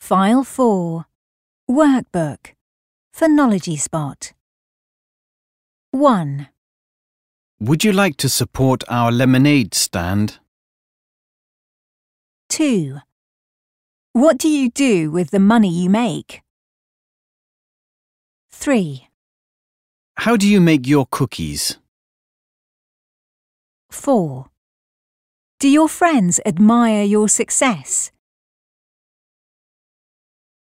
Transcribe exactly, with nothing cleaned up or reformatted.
File four. Workbook. Phonology Spot. one. Would you like to support our lemonade stand? two. What do you do with the money you make? three. How do you make your cookies? four. Do your friends admire your success?